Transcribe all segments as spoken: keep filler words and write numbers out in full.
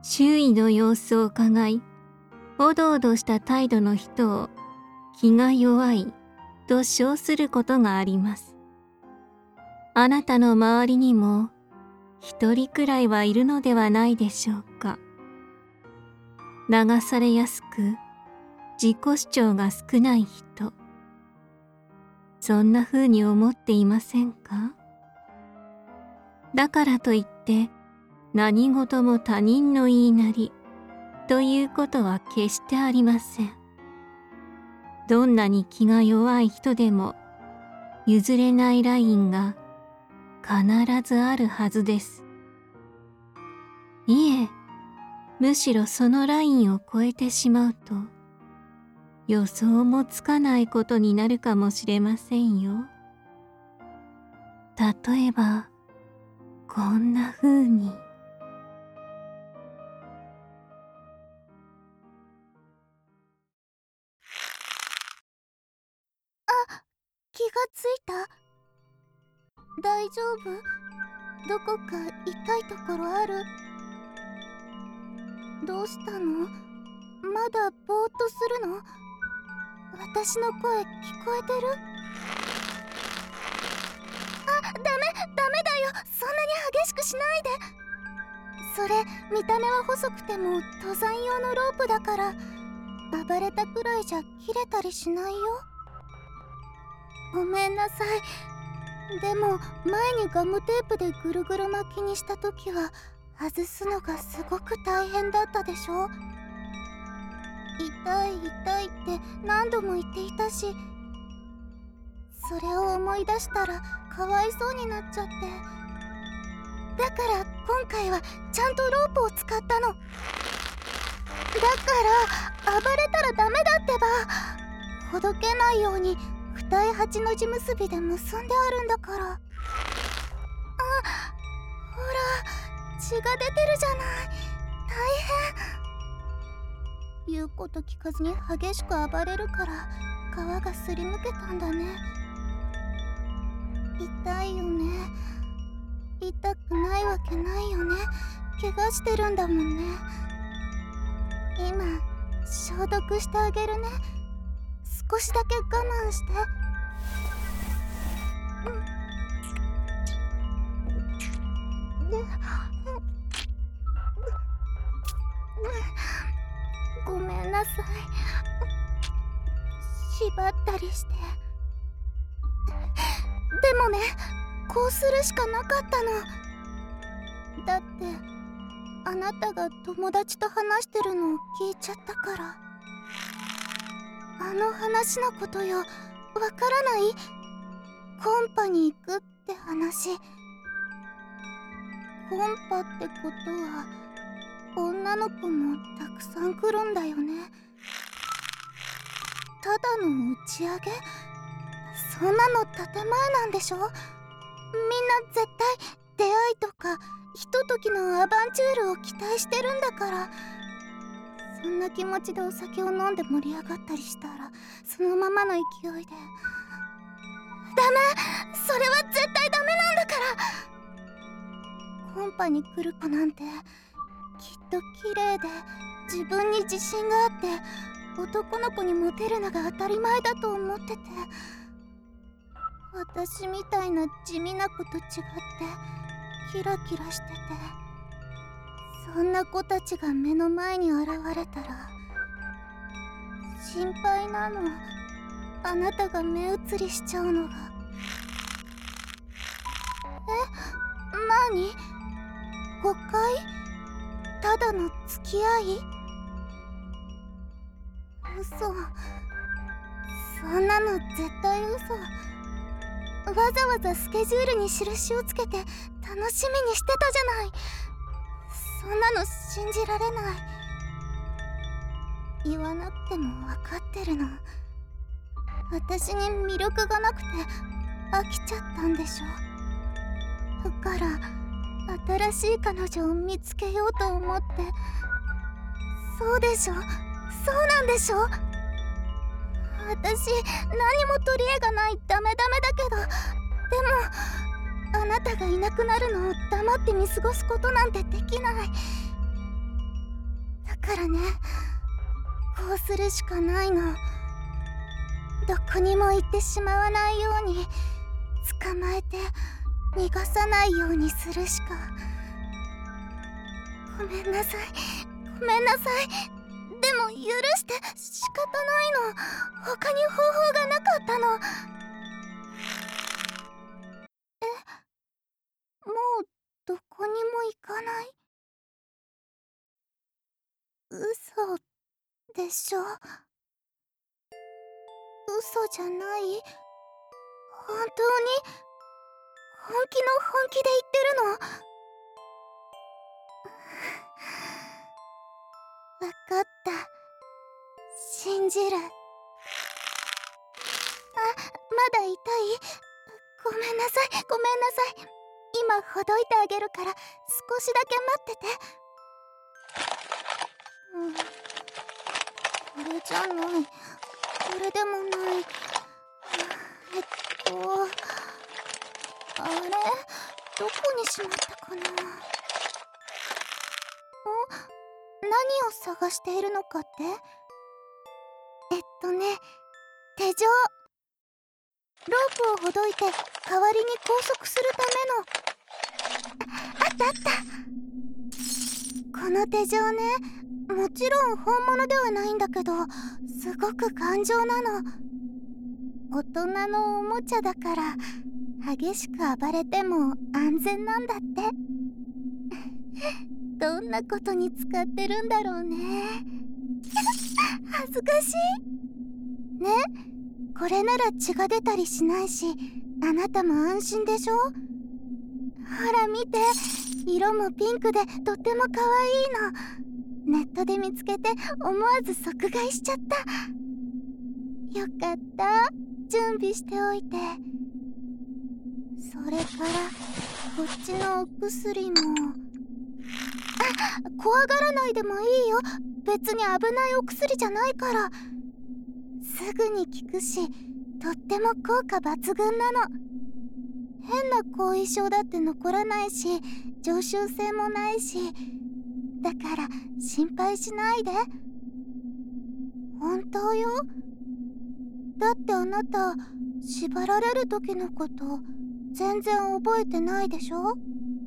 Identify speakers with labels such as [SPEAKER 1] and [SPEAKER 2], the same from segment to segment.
[SPEAKER 1] 周囲の様子を伺い、おどおどした態度の人を気が弱いと称することがあります。あなたの周りにも一人くらいはいるのではないでしょうか。流されやすく自己主張が少ない人、そんな風に思っていませんか？だからといって何事も他人の言いなりということは決してありません。どんなに気が弱い人でも譲れないラインが必ずあるはずです。いえ、むしろそのラインを越えてしまうと予想もつかないことになるかもしれませんよ。例えばこんな風に。
[SPEAKER 2] あ、気がついた？大丈夫？どこか痛いところある？どうしたの？まだぼーっとするの？私の声聞こえてる？あ、ダメ、ダメだよ。そんなに激しくしないで。それ、見た目は細くても登山用のロープだから、暴れたくらいじゃ切れたりしないよ。ごめんなさい。でも前にガムテープでぐるぐる巻きにした時は外すのがすごく大変だったでしょ。痛い痛いって何度も言っていたし、それを思い出したらかわいそうになっちゃって、だから今回はちゃんとロープを使ったの。だから暴れたらダメだってば。ほどけないように二重八の字結びで結んであるんだから。あ、ほら、血が出てるじゃない。大変。言うこと聞かずに激しく暴れるから皮がすりむけたんだね。痛いよね。痛くないわけないよね。怪我してるんだもんね。今消毒してあげるね。少しだけ我慢して。ごめんなさい。縛ったりして。でもね、こうするしかなかったの。だってあなたが友達と話してるのを聞いちゃったから。あの話のことよ、わからない？コンパに行くって話。コンパってことは女の子もたくさん来るんだよね。ただの打ち上げ？そんなの建前なんでしょ？みんな絶対出会いとかひとときのアバンチュールを期待してるんだから。そんな気持ちでお酒を飲んで盛り上がったりしたらそのままの勢いで。ダメ！それは絶対ダメなんだから。コンパに来る子なんてきっと綺麗で自分に自信があって男の子にモテるのが当たり前だと思ってて、私みたいな地味な子と違ってキラキラしてて、そんな子たちが目の前に現れたら心配なの。あなたが目移りしちゃうのが。え、なに？誤解？ただの付き合い？嘘。そんなの絶対嘘。わざわざスケジュールに印をつけて楽しみにしてたじゃない。そんなの信じられない。言わなくても分かってるの。私に魅力がなくて飽きちゃったんでしょ。だから新しい彼女を見つけようと思って。そうでしょ？そうなんでしょ？私何も取り柄がないダメダメだけど、でもあなたがいなくなるのを黙って見過ごすことなんてできない。 からね。こうするしかないの。どこにも行ってしまわないように捕まえて逃がさないようにするしか。ごめんなさい、ごめんなさい。でも許して仕方ないの。他に方法がなかったの。え、もうどこにも行かない？嘘でしょ？嘘じゃない？本当に本気の本気で言ってるの？わかった。信じる。あ、まだ痛い？ごめんなさい、ごめんなさい。今ほどいてあげるから少しだけ待ってて。うん、これじゃない。これでもない。えっとあれ、どこにしまったかな。お、何を探しているのかって？えっとね、手錠。ロープをほどいて代わりに拘束するための。あ、あったあった。この手錠ね、もちろん本物ではないんだけど、すごく頑丈なの。大人のおもちゃだから激しく暴れても安全なんだって。どんなことに使ってるんだろうね。恥ずかしいね。これなら血が出たりしないし、あなたも安心でしょ。ほら見て、色もピンクでとっても可愛いの。ネットで見つけて思わず即買いしちゃった。よかった、準備しておいて。それからこっちのお薬も。あ、怖がらないでもいいよ。別に危ないお薬じゃないから。すぐに効くし、とっても効果抜群なの。変な後遺症だって残らないし、常習性もないし、だから心配しないで。本当よ。だってあなた、縛られる時のこと全然覚えてないでしょ。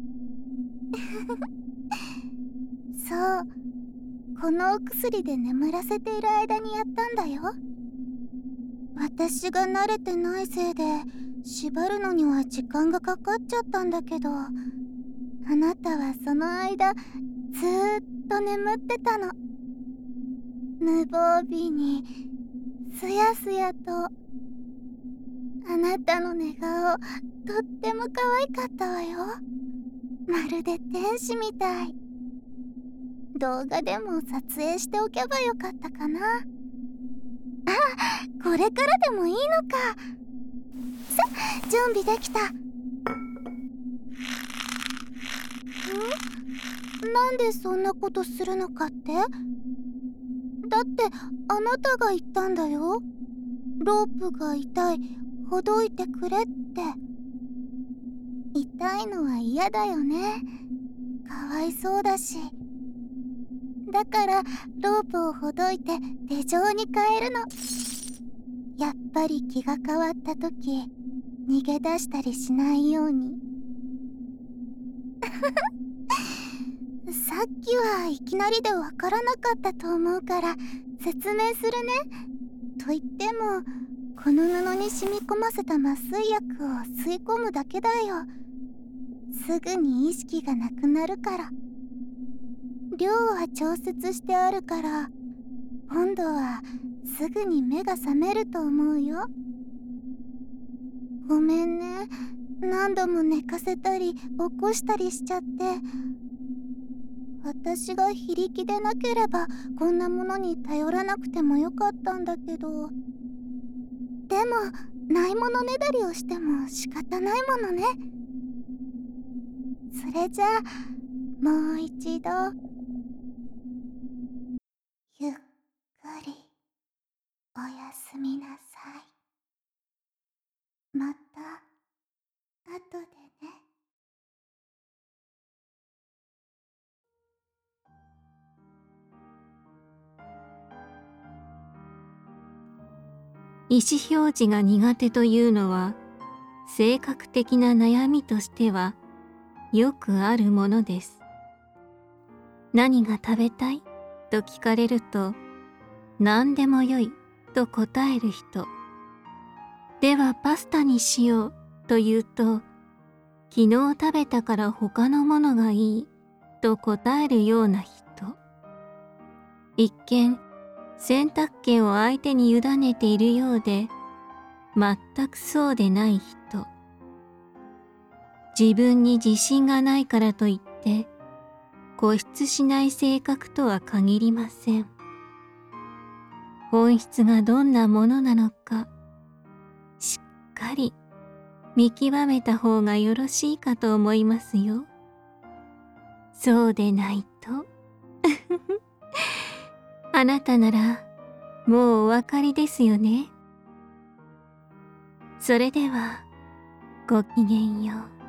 [SPEAKER 2] そう、このお薬で眠らせている間にやったんだよ。私が慣れてないせいで縛るのには時間がかかっちゃったんだけど、あなたはその間ずーっと眠ってたの。無防備にすやすやと。あなたの寝顔とっても可愛かったわよ。まるで天使みたい。動画でも撮影しておけばよかったかな。あ、これからでもいいのか。さ、準備できた。ん？なんでそんなことするのかって？だってあなたが言ったんだよ。ロープが痛い、ほどいてくれって。痛いのは嫌だよね。かわいそうだし。だからロープをほどいて手錠に変えるの。やっぱり気が変わった時、逃げ出したりしないように。さっきはいきなりでわからなかったと思うから説明するね。と言っても、この布に染み込ませた麻酔薬を吸い込むだけだよ。すぐに意識がなくなるから。量は調節してあるから、今度はすぐに目が覚めると思うよ。ごめんね。何度も寝かせたり起こしたりしちゃって。私が非力でなければこんなものに頼らなくてもよかったんだけど。でもないものねだりをしても仕方ないものね。それじゃあもう一度ゆっくりおやすみなさい。また後でね。
[SPEAKER 1] 意思表示が苦手というのは性格的な悩みとしてはよくあるものです。何が食べたいと聞かれると何でもよいと答える人。ではパスタにしようと言うと昨日食べたから他のものがいいと答えるような人。一見選択権を相手に委ねているようで全くそうでない人。自分に自信がないからといって固執しない性格とは限りません。本質がどんなものなのかしっかり見極めた方がよろしいかと思いますよ。そうでないとあなたならもうお分かりですよね。それではごきげんよう。